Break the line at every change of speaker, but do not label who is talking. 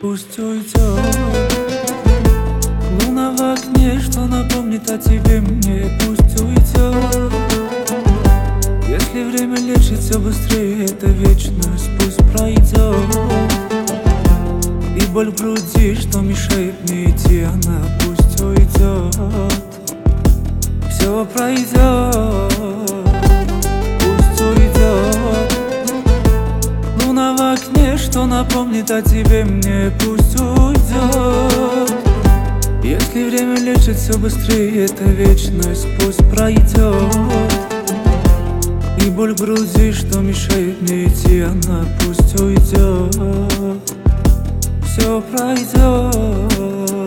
Пусть уйдет луна в окне, что напомнит о тебе мне. Пусть уйдет. Если время лечит все быстрее, это вечность пусть пройдет. И боль в груди, что мешает мне идти, она пусть уйдет. Все пройдет, пусть уйдет. Луна в окне, что напомнит о тебе мне, пусть уйдет. Если время лечит все быстрее, это вечность пусть пройдет. И боль в груди, что мешает мне идти, она пусть уйдет. Все пройдет.